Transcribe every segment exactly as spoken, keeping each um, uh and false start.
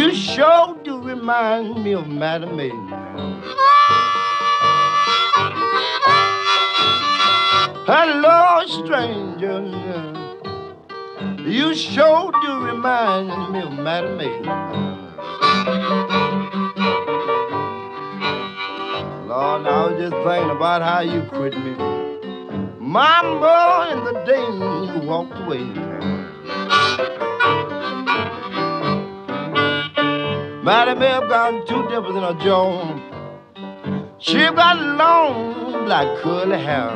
You sure do remind me of Madam May. Hello, stranger. You sure do remind me of Madam May. Lord, I was just thinking about how you quit me, Mama, in the day you walked away. Madam May got two dimples in her jaw. She got long black curly hair.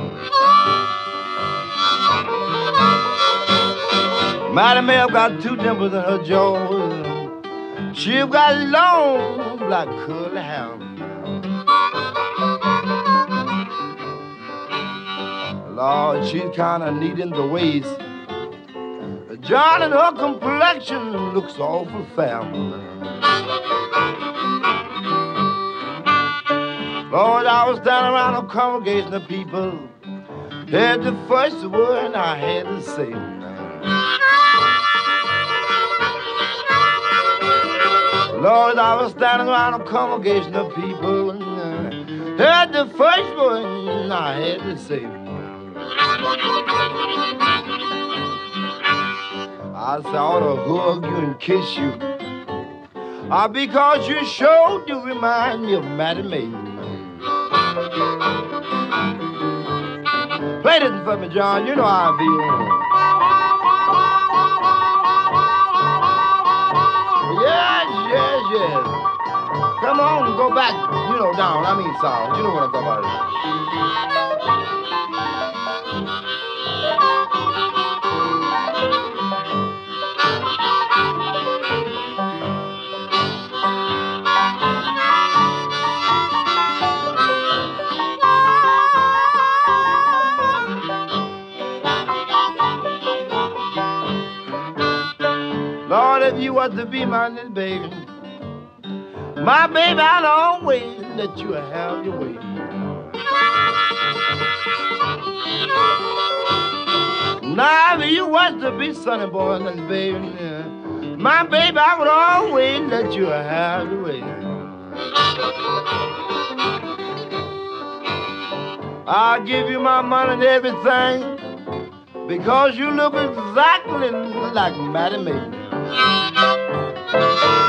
Madam May got two dimples in her jaw. She got long black curly hair. Lord, she's kind of neat in the waist. John and her complexion looks awful fair. Lord, I was standing around a congregation of people, heard the first word I had to say. Lord, I was standing around a congregation of people, and heard the first word I had to say. I said, I ought to hug you and kiss you, uh, because you sure do remind me of Madam May. Play this for me, John. You know how I feel. Yes, yes, yes. Come on, go back, you know, down. I mean, south. You know what I'm talking about. Lord, if you was to be my little baby, my baby, I'd always let you have your way. Now, if you was to be sonny boy, little baby, my baby, I would always let you have your way. I'll give you my money and everything, because you look exactly like Madam May.